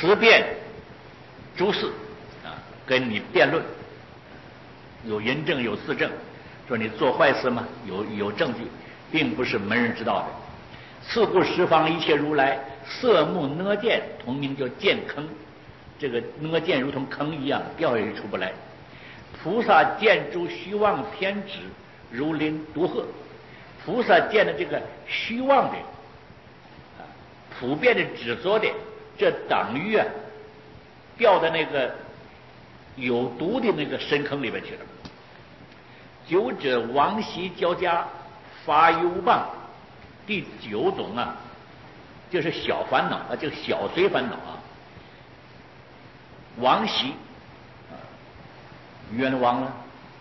辞辩诸事啊，跟你辩论，有人证有事证，说你做坏事吗？有证据，并不是门人知道的。次故十方一切如来色目哪见，同名叫见坑。这个哪见如同坑一样，掉下去出不来。菩萨见诸虚妄偏执，如临毒鹤。菩萨见的这个虚妄的普遍的执着的，这等于掉到那个有毒的那个深坑里面去了。九者王习交加，发于无谤。第九种啊，就是小烦恼啊，这个小随烦恼啊。王习冤枉了，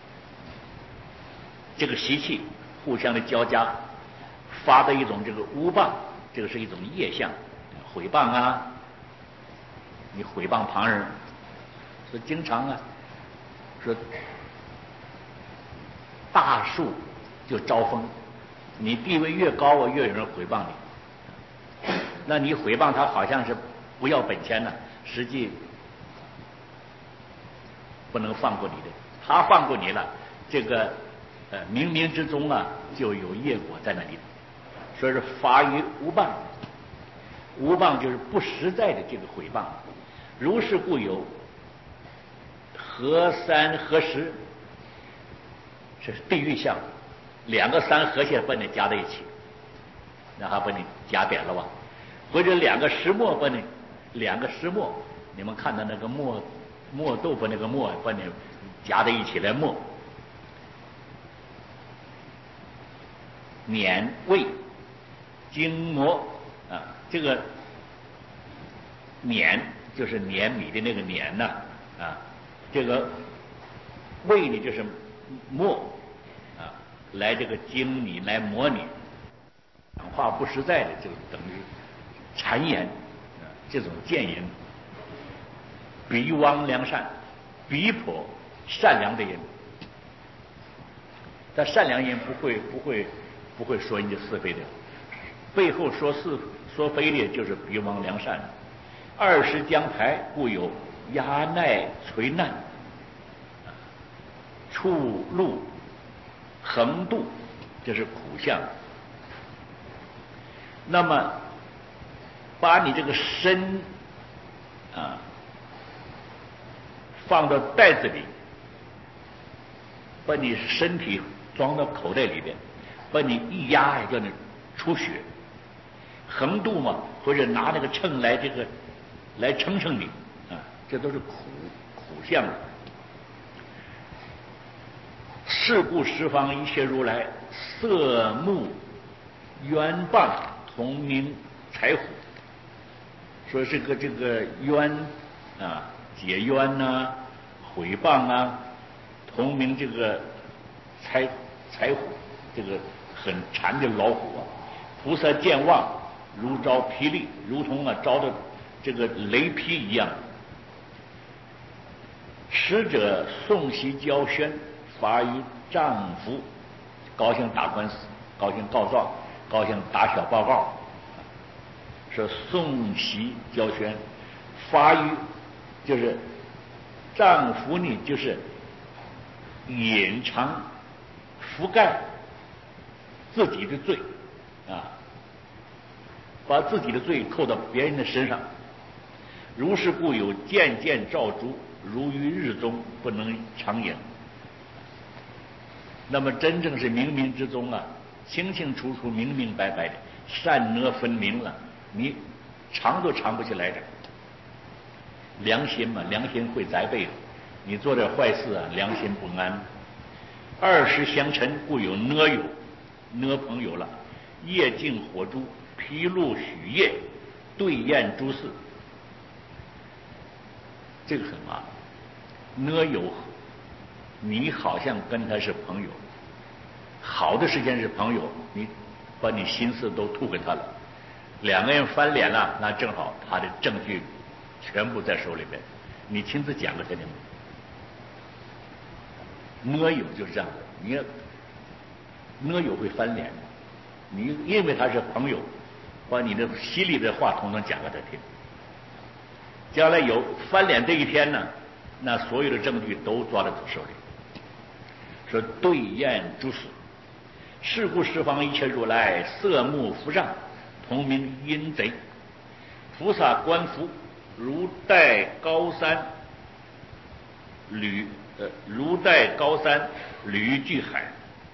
这个习气互相的交加，发的一种这个污谤，这个是一种业相，毁谤啊，你毁谤旁人，说经常啊，说大树就招风，你地位越高啊，越有人毁谤你，那你毁谤他好像是不要本钱呢，实际不能放过你的，他放过你了，这个冥冥之中啊就有业果在那里，所以说发于无谤。无谤就是不实在的这个毁谤。如是故有合三合十，这是地狱相，两个三合起来把你夹在一起，然后把你夹扁了吧，或者两个石磨把你，两个石磨，你们看到那个磨豆腐那个磨把你夹在一起来磨。碾胃筋膜啊，这个碾就是碾米的那个碾呐啊，这个胃呢就是磨啊，来这个精你来磨你，讲话不实在的就等于谗言啊，这种谏言。比枉良善，比颇善良的人，但善良人不会说人家是非的，背后说是说非的就是比枉良善。20将排，故有压耐垂难，触路横渡，这是苦相。那么把你这个身啊放到袋子里，把你身体装到口袋里边，把你一压也叫你出血。横渡嘛，或者拿那个秤来这个来称你啊，这都是苦相。是故十方一切如来色目冤谤，同名财虎。说这个冤啊，解冤呐，毁谤啊，同名这个财虎，这个很馋的老虎啊。菩萨见望，如招霹雳，如同招的这个雷劈一样。使者诵习交宣，发于丈夫，高兴打官司，高兴告状，高兴打小报告，说诵习交宣，发于就是丈夫呢，就是隐藏覆盖自己的罪啊，把自己的罪扣到别人的身上。如是故有渐渐照诸，如于日中，不能长影。那么真正是冥冥之中啊，清清楚楚、明明白白的，善恶分明了，你藏都藏不起来的。良心嘛，良心会责备的，你做点坏事啊，良心不安。20相陈，故有哪友，哪朋友了。夜镜火珠，披露许夜，对验诸事。这个很麻烦。哪友，你好像跟他是朋友，好的时间是朋友，你把你心思都吐给他了，两个人翻脸了，那正好他的证据全部在手里边，你亲自讲给他听。哪友就是这样的，你哪友会翻脸，你因为他是朋友，把你的心里的话统统讲给他听。 将来有翻脸这一天呢，那所有的证据都抓在手里。说对验诸死，是故十方一切如来色目伏上，同名阴贼。菩萨观福，如戴高山履巨海。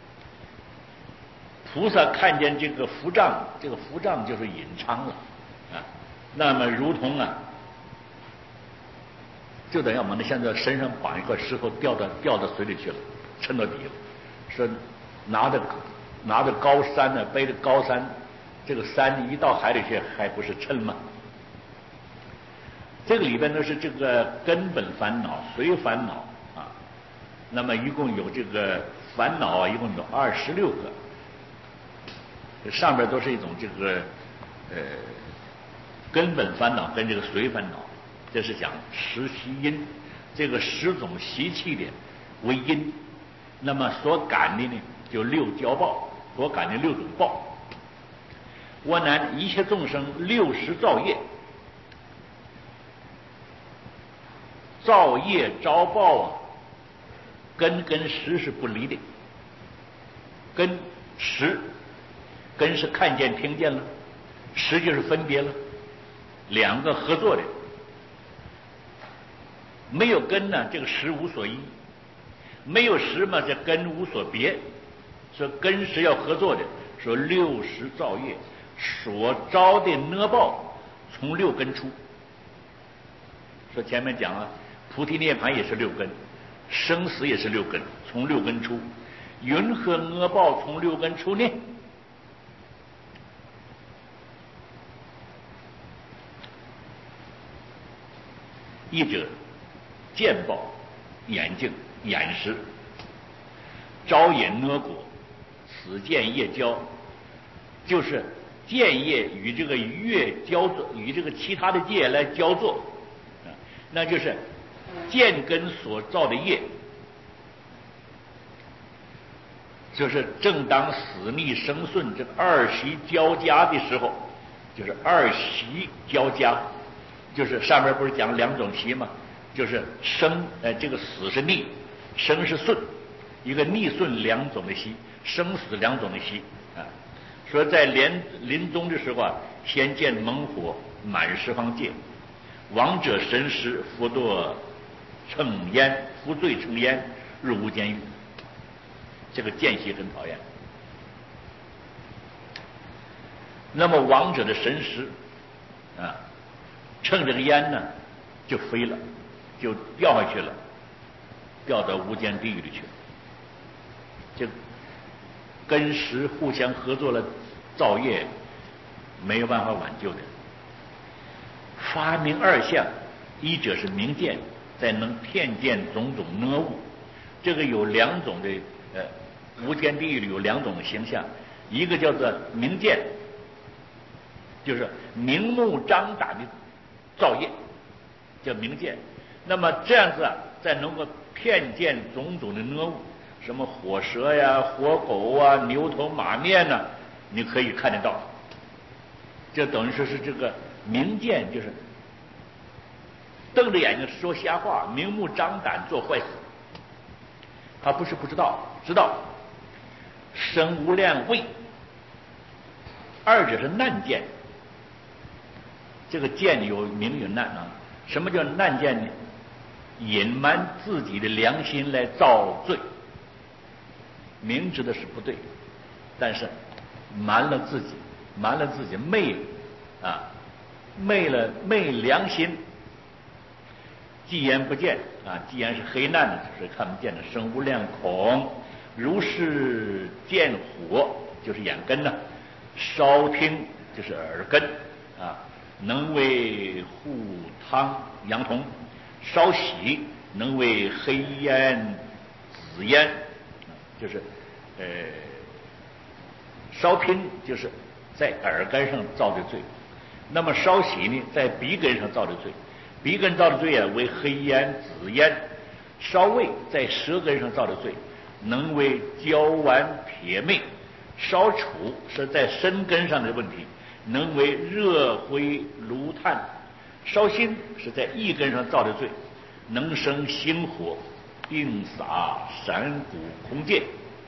菩萨看见这个伏杖，这个伏杖就是隐藏了啊，那么如同啊，就等于我们现在身上绑一块石头掉到水里去了，沉到底了。说拿着高山呢，背着高山，这个山一到海里去，还不是沉吗？这个里边呢是这个根本烦恼、随烦恼啊。那么一共有这个烦恼啊，一共有26个。这上边都是一种这个根本烦恼跟这个随烦恼，这是讲10习因，这个10种习气的为因，那么所感的呢就6交报，所感的6种报。我南一切众生60造业，造业招报啊，根跟识是不离的。根识，根是看见听见了，识就是分别了，两个合作的。没有根呢，这个识无所依；没有识嘛，这根无所别。说根识要合作的，说60造业所招的恶报从6根出。说前面讲啊，菩提涅槃也是6根，生死也是6根，从6根出。云何恶报从6根出呢？一者见报、眼镜、眼识，招引恶果，此见业交，就是见业与这个业交作，与这个其他的界来交作，那就是见根所造的业。就是正当死逆生顺这个2习交加的时候，就是2习交加，就是上面不是讲2种习吗？就是生，这个死是逆，生是顺，一个逆顺2种的习，生死2种的习啊。说在临终的时候啊，先见猛火满十方界，亡者神识复堕乘烟，复罪乘烟，入无间狱。这个间隙很讨厌。那么亡者的神识啊，乘这个烟呢，就飞了，就掉下去了，掉到无间地狱里去了。这根识互相合作了造业，没有办法挽救的。发明2相，一者是明见，再能骗见种种恶物。这个有2种的无间地狱里有2种的形象，一个叫做明见，就是明目张胆的造业，叫明见。那么这样子啊，才能够骗见种种的恶物，什么火蛇呀、火狗啊、牛头马面呐，你可以看得到。这等于说是这个明见，就是瞪着眼睛说瞎话，明目张胆做坏事。他不是不知道，知道。生无量畏，2者是难见。这个见有明有难啊。什么叫难见呢？隐瞒自己的良心来造罪，明知的是不对，但是瞒了自己，昧良心。既言不见啊，既言是黑暗的，就是看不见的。生无量恐，如是见火，就是眼根呢；烧听就是耳根啊，能为护汤阳童；烧喜能为黑烟紫烟，就是烧听就是在耳根上造的罪，那么烧喜呢，在鼻根上造的罪。鼻根造的罪啊，为黑烟、紫烟；烧味在舌根上造的罪，能为焦顽撇魅；烧杵是在身根上的问题，能为热灰炉炭； 烧心是在一根上造的罪，能生星火，并洒闪谷空涧。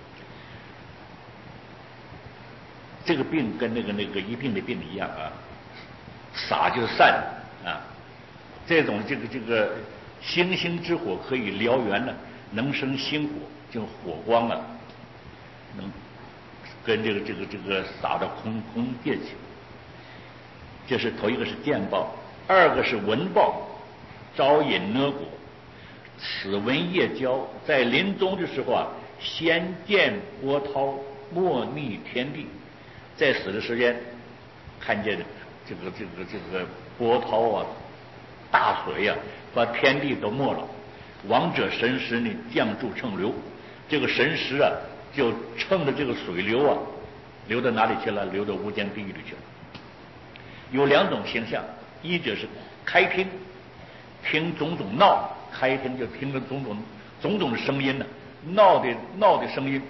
这个病跟那个一病的病一样啊，洒就是散啊，这种这个星星之火可以燎原呢，能生星火，就火光啊，能跟这个洒到空涧去。这是头一个是见报，二个是闻报，招引哪果。此闻夜交，在临终的时候啊，先见波涛，莫逆天地。在死的时间，看见这个波涛啊，大水啊，把天地都没了。王者神识呢，降注乘流，这个神识啊，就乘着这个水流啊，流到哪里去了？流到无间地狱里去了。有两种形象，一者是开听，听种种闹，开听就听着种种的声音呢，闹的声音，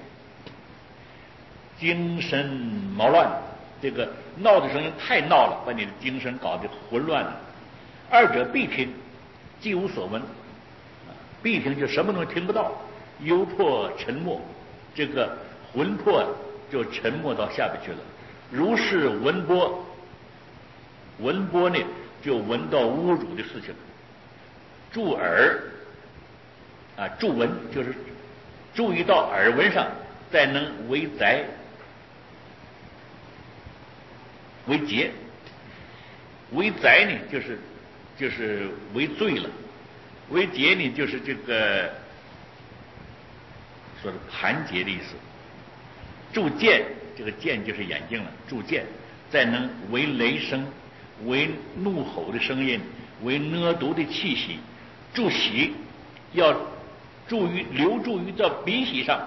精神毛乱，这个闹的声音太闹了，把你的精神搞得混乱了。二者闭听，既无所闻，闭听就什么东西听不到，幽魄沉默，这个魂魄就沉没到下边去了。如是闻波，闻波呢就闻到侮辱的事情。注耳啊，注闻就是注意到耳闻上，再能为宅为劫，为宅呢就是为罪了，为劫呢就是这个说的盘结的意思。注见，这个见就是眼睛了，注见，再能为雷声，为怒吼的声音，为呢毒的气息。注喜要留注于这鼻息上，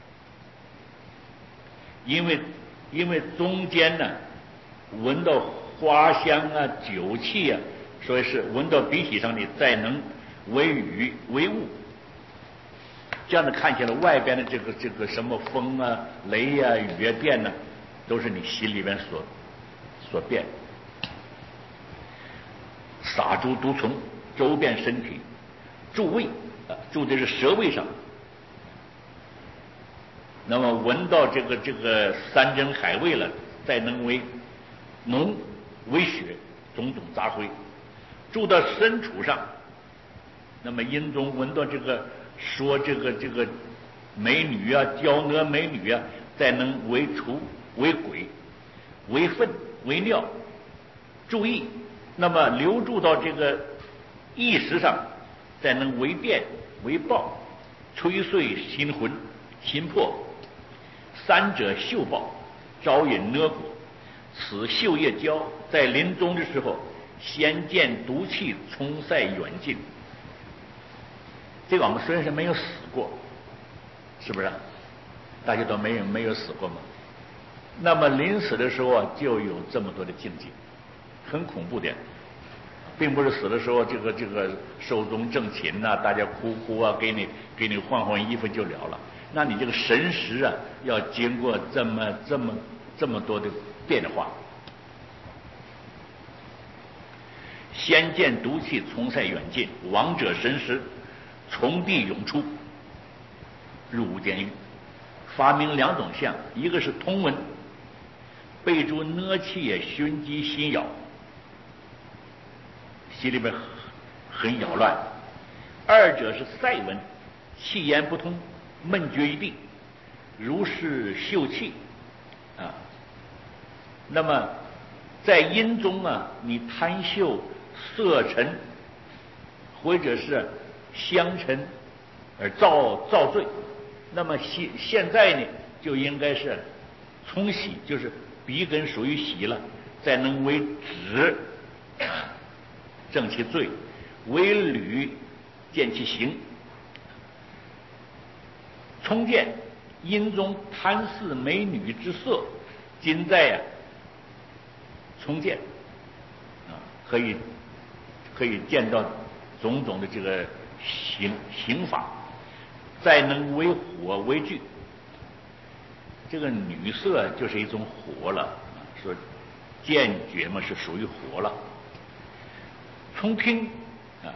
因为中间呢闻到花香啊酒气啊，所以是闻到鼻息上的，再能为雨为雾。这样的看起来，外边的这个什么风啊雷啊雨啊电呢，都是你心里边所变。洒诸毒虫，周遍身体。注胃啊，注的是舌位上。那么闻到这个山珍海味了，再能为脓为血，种种杂灰。注到身处上，那么阴中闻到说这个美女啊，娇娥美女啊，再能为雏为鬼为粪为尿。注意，那么留注到这个意识上，再能为电为爆，吹碎心魂心魄。三者嗅报，招引哪果。此嗅夜交，在临终的时候，先见毒气冲塞远近。这个我们虽然是没有死过，是不是？大家都没有死过嘛。那么临死的时候啊，就有这么多的境界，很恐怖的。并不是死的时候这个寿终正寝呐，大家哭啊，给你换衣服就了了。那你这个神识啊，要经过这么多的变化。先见毒气从塞远近，亡者神识从地涌出，入无间狱。发明两种相，一个是通闻，被诸哪气也熏击心咬，心里边很扰乱；二者是塞闻，气言不通，闷绝一地，如是嗅气啊。那么在阴中啊，你贪嗅色尘或者是香尘而造罪，那么现在呢，就应该是冲洗，就是鼻根属于洗了，再能为止正其罪，为履见其行。冲见阴中贪视美女之色，今在冲见啊，可以见到种种的这个刑法，再能为火为具。这个女色就是一种火了，说见觉嘛是属于火了。 从听啊，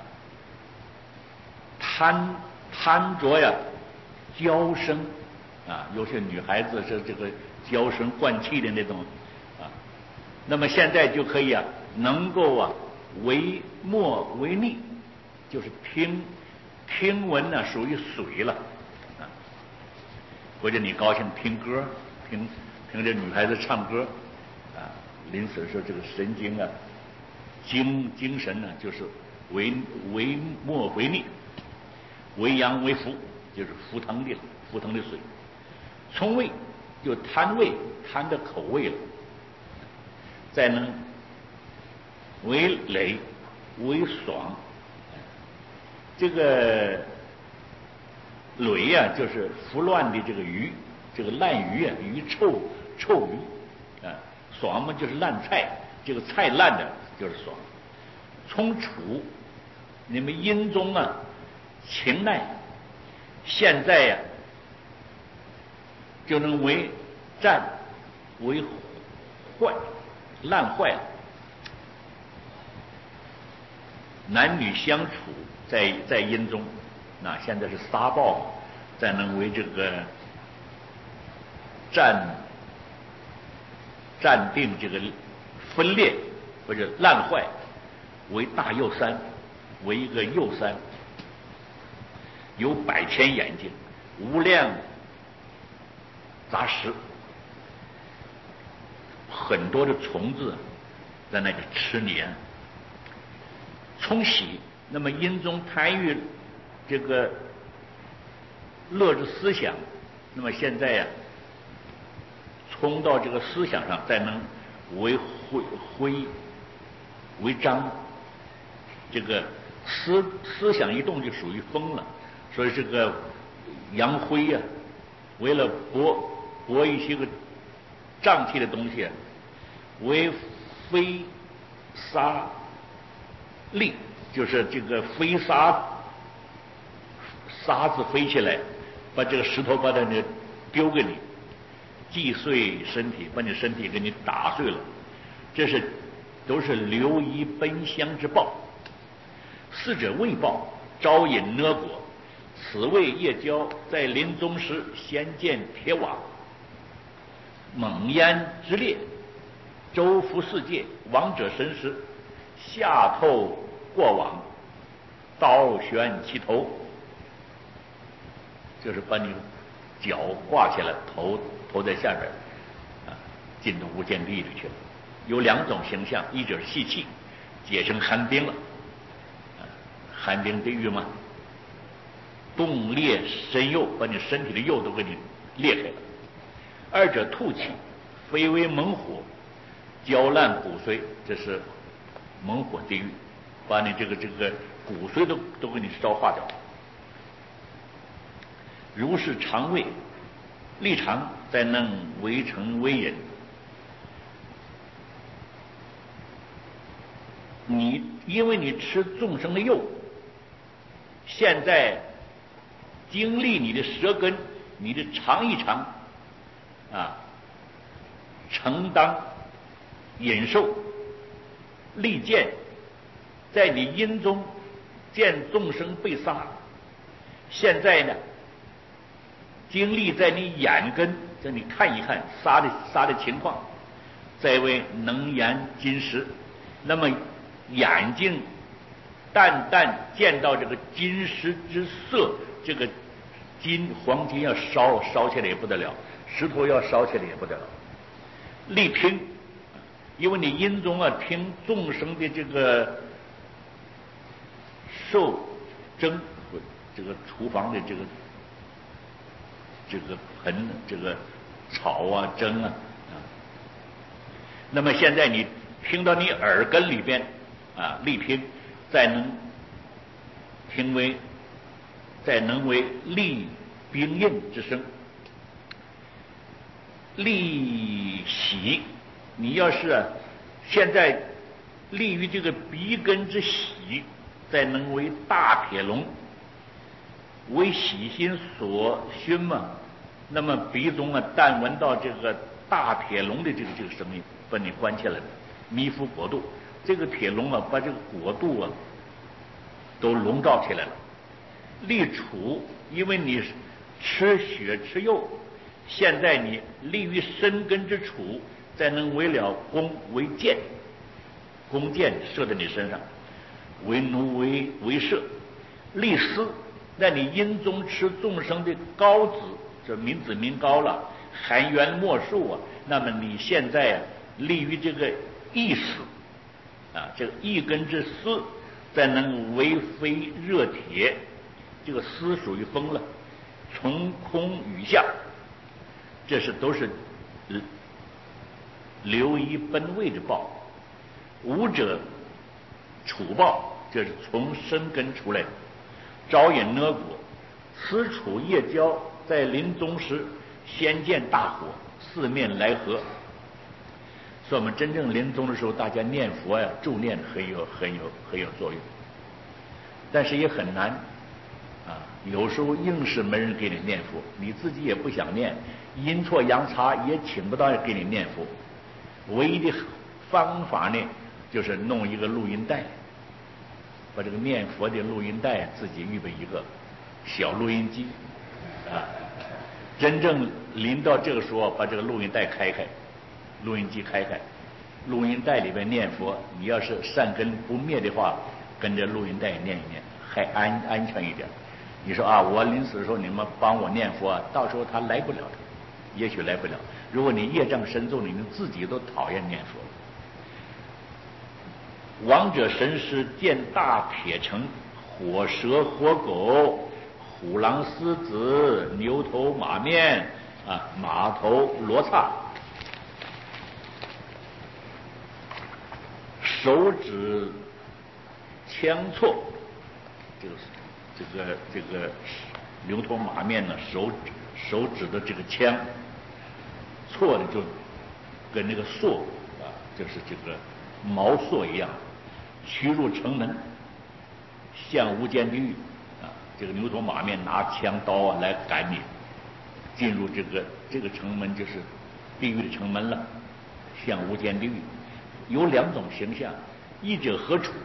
贪着呀娇声啊，有些女孩子是这个娇声惯气的那种啊，那么现在就可以啊，能够啊为默为逆，就是听闻呢属于水了啊，或者你高兴听歌，听这女孩子唱歌啊，临死的时候这个神经啊精神呢就是为默为逆，为阳为浮，就是浮腾的水。从味就贪味，贪的口味了，再能为累为爽。这个累呀，就是腐乱的这个鱼，这个烂鱼啊，臭鱼啊，爽嘛就是烂菜，这个菜烂的就是爽。从楚，你们阴中啊情耐，现在呀就能为战为坏烂坏了。男女相处在阴中，那现在是撒报，再能为这个暂定这个分裂或者烂坏，为大右三，为一个右三，有百千眼睛，无量杂食，很多的虫子在那里吃年。冲喜，那么阴中贪欲这个乐之思想，那么现在呀冲到这个思想上，再能为灰为章，这个思想一动就属于风了，所以这个阳灰呀，为了搏一些个胀气的东西，为飞沙力，就是这个飞沙子飞起来，把这个石头把它丢给你，击碎身体，把你身体给你打碎了，这都是流夷奔香之报。四者未报，招引呢果。此谓夜交，在临终时先见铁瓦，猛烟之烈，周浮世界，亡者神识，下透过往，刀悬其头，就是把你脚挂起来，头在下边啊，进到无间地里去了。有两种形象，一者是细气，解成寒冰了，寒冰地狱嘛，冻裂身肉，把你身体的肉都给你裂开了；二者吐气，非为猛火，焦烂骨髓，这是猛火地狱，把你这个骨髓都给你烧化掉。如是肠胃，立肠再能为成为人。因为你吃众生的肉，现在经历你的舌根，你的尝一尝啊，承当忍受利剑，在你阴中见众生被杀，现在呢经历在你眼根，叫你看一看杀的情况，再为能言金石。那么眼睛淡淡见到这个金石之色，这个黄金要烧起来也不得了，石头要烧起来也不得了。力听，因为你阴中啊听众生的这个受蒸，这个厨房的这个盆，这个炒啊蒸啊，那么现在你听到你耳根里边啊力听，再能为利兵刃之声，利喜。你要是现在利于这个鼻根之喜，再能为大铁笼，为喜心所熏嘛。那么鼻中啊，但闻到这个大铁笼的这个声音，把你关起来了，迷夫国度， 这个铁笼啊，把这个国度啊都笼罩起来了。立储，因为你吃血吃肉，现在你立于深根之处，再能为了弓为箭，弓箭射在你身上，为奴为射。立司，那你因中吃众生的高子，这民子民高了，含冤莫恕啊。那么你现在立于这个义司啊，这个一根之丝，再能为非热铁，这个丝属于风了，从空雨下，这都是流于本位之报。武者处报，这是从深根出来的。招引哪果，此处夜交，在临终时先见大火，四面来合。所以我们真正临终的时候，大家念佛呀，助念很有作用，但是也很难啊。有时候硬是没人给你念佛，你自己也不想念，阴错阳差也请不到人给你念佛。唯一的方法呢，就是弄一个录音带，把这个念佛的录音带自己预备一个小录音机啊。真正临到这个时候，把这个录音带开开，录音机开开，录音带里边念佛。你要是善根不灭的话，跟着录音带念一念，还安全一点。你说啊，我临死的时候你们帮我念佛，到时候他来不了的，也许来不了。如果你业障深重，你们自己都讨厌念佛。王者神师见大铁城，火蛇火狗，虎狼狮子，牛头马面啊，马头罗刹，手指枪错，这个牛头马面呢，手指的这个枪错的就跟那个槊啊，就是这个毛槊一样，驱入城门，向无间地狱啊！这个牛头马面拿枪刀啊来赶你，进入这个城门，就是地狱的城门了，向无间地狱。有两种形象，一者何处？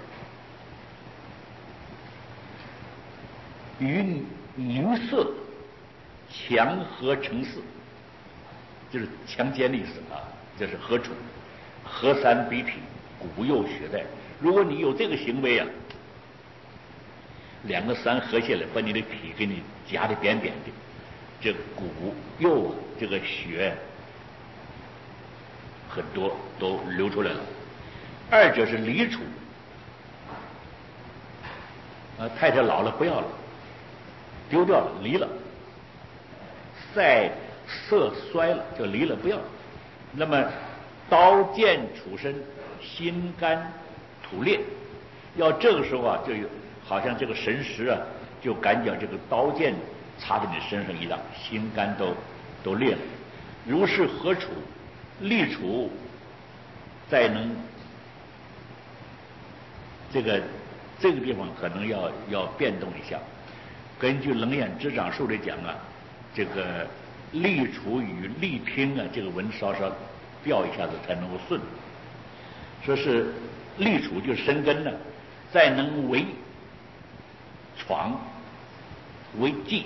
与女色强合成四，就是强奸的意思啊，这是何处？合三比体，骨肉血带。如果你有这个行为啊，两个三合下来，把你的皮给你夹得扁扁的，这骨肉这个血很多都流出来了。二者是离处啊，太太老了不要了，丢掉了，离了，色衰了就离了，不要。那么刀剑处身，心肝土裂，要这个时候啊，就好像这个神识啊，就感觉这个刀剑插在你身上一样，心肝都裂了。如是何处？立处再能这个地方可能要变动一下。根据《楞严智掌术》里讲啊，这个立处与立听啊，这个文稍稍调一下子才能够顺。说是立处就是深根呢，再能为床为计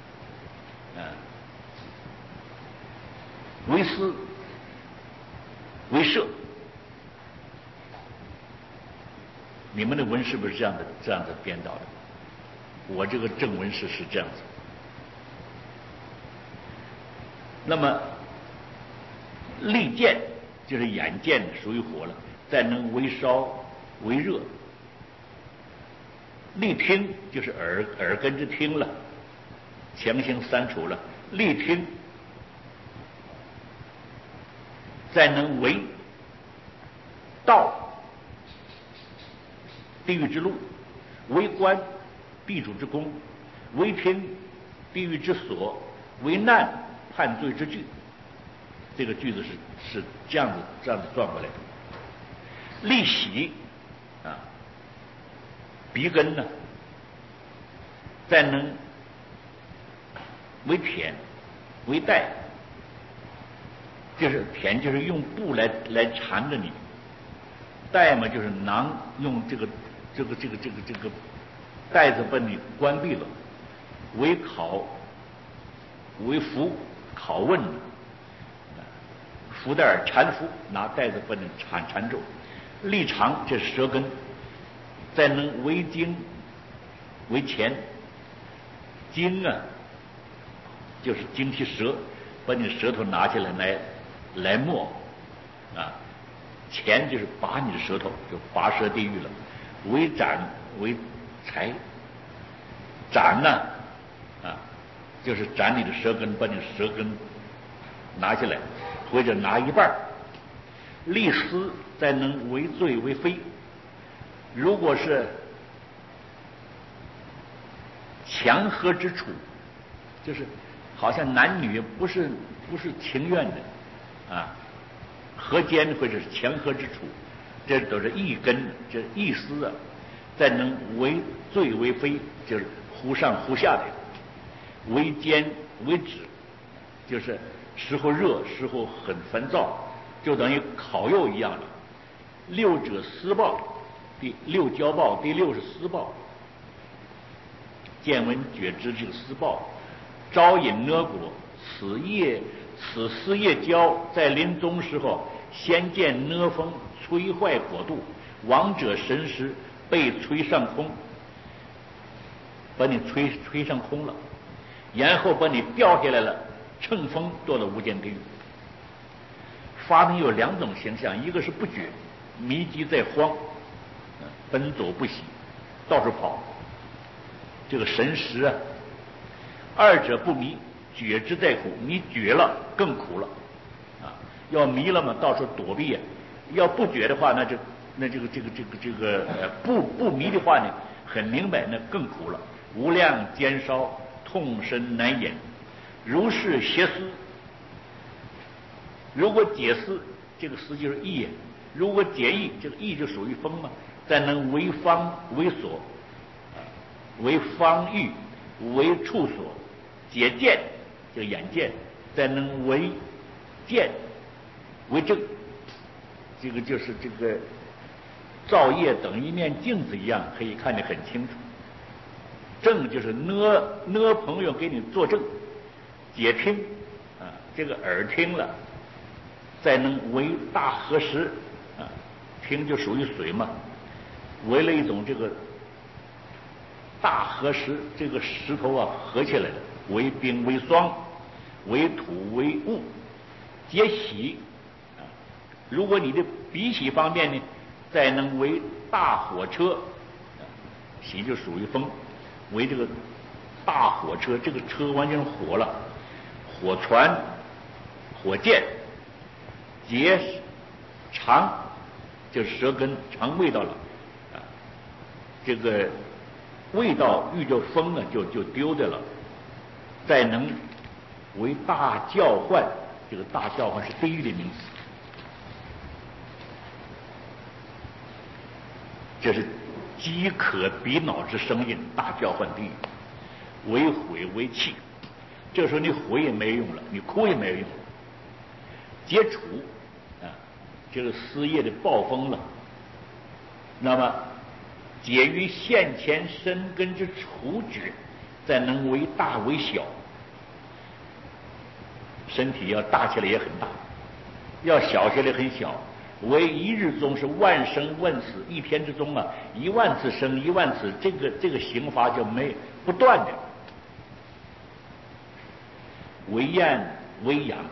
为思为射。你们的文是不是这样的编导的？我这个正文是这样子。那么利剑就是眼见属于火了，再能为烧为热。利听就是耳根之听了，强行三处了。利听再能为道地狱之路，为官地主之功，为听地狱之所，为难判罪之具。这个句子是这样子转过来的。利喜啊，鼻根呢，再能为舔为带，就是舔就是用布来缠着你， 带嘛就是囊，用这个带子把你关闭了，为考为服拷问，福袋缠服，拿带子把你缠住。立长这是舌根，再能为经为前，经啊就是经其舌，把你舌头拿起来磨啊。前就是拔你的舌头，就拔舌地狱了。为斩为裁，斩呢就是斩你的舌根，把你的舌根拿下来，或者拿一半。立丝再能为罪为非，如果是强合之处，就是好像男女不是情愿的合奸或者是强合之处，这都是一根，这一丝再能为罪为非，就是忽上忽下的。为奸为止，就是时候热，时候很烦躁，就等于烤肉一样的。六者私报，第六交报，第六是私报。见闻觉知这个私报，招引呢果，此丝叶交在临终时候，先见呢风摧坏果度，亡者神识被吹上空，把你吹上空了，然后把你掉下来了，乘风堕到无间地狱。发明有两种形象，一个是不觉，迷迹在荒，奔走不息，到处跑，这个神识二者不迷，觉知在苦，你觉了更苦了要迷了嘛，到处躲避要不觉的话，那这个不迷的话呢，很明白，那更苦了。无量煎烧，痛深难言。如是邪思，如果解思，这个思就是意如果解意，这个意就属于风嘛，再能为方为所，为方域，为处所，解见，这个眼见，再能为见，为正，这个就是这个照夜等一面镜子一样，可以看得很清楚。正就是呢朋友给你作证，解听这个耳听了，再能为大合石听就属于水嘛，为了一种这个大合石，这个石头合起来的，为冰为霜，为土为雾，解喜如果你的鼻息方面呢，再能为大火车喜就属于风，为这个大火车，这个车完全火了，火船火箭，结肠就是舌根尝味道了这个味道遇着风就丢掉了。再能为大叫唤，这个大叫唤是地狱的名词，这是饥渴鼻恼之声音，大叫唤地狱。为悔为气，这时候你悔也没用了，你哭也没有用了。解除这个思业的暴风了。那么解于现前身根之处止，再能为大为小。身体要大起来也很大，要小起来很小。为一日中是万生万死，一天之中10000次生10000次，这个刑罚就不断的。为厌为阳，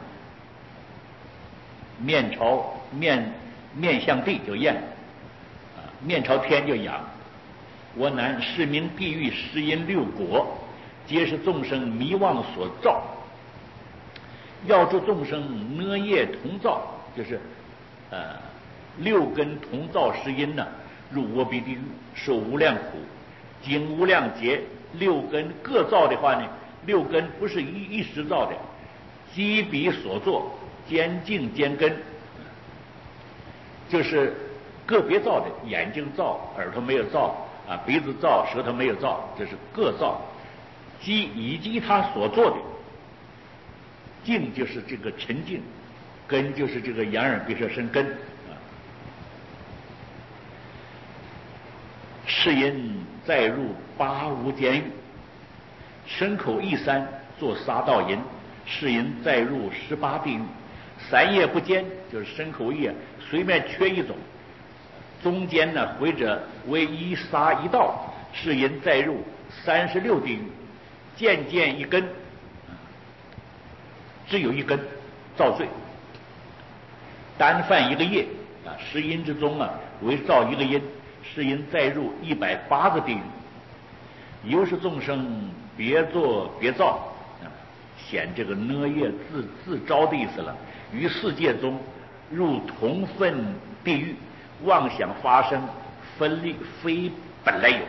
面向地就厌面朝天就阳。我南是名地狱，是因6果，皆是众生迷妄所造。要助众生呢业同造，就是6根同造是因入窝鼻地狱，受无量苦，经无量劫，6根各造的话呢，6根不是一时造的，机彼所作，兼净兼根，就是个别造的，眼睛造，耳朵没有造鼻子造，舌头没有造，这是各造，以及他所做的。净就是这个沉静，根就是这个眼耳鼻舌身根是因再入八无监狱，牲口一山做杀盗淫，是因再入18地狱。3业不坚，就是牲口业随便缺一种，中间呢回者为一杀一盗，是因再入36地狱。渐渐一根，只有一根造罪，单犯一个业啊，10因之中啊为造一个因，是因再入108个地狱。由是众生别作别造啊，显这个呢业自招的意思了。于世界中入同分地狱，妄想发生分立，非本来有。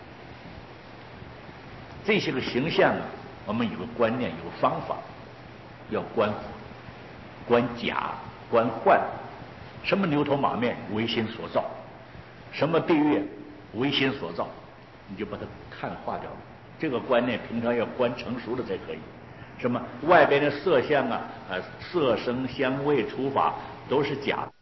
这些个形象啊，我们有个观念，有个方法，要观假、观幻。什么牛头马面唯心所造，什么地狱唯心所造，你就把它看化掉了。这个观念平常要观成熟了才可以。什么外边的色相啊，色声香味触法都是假的。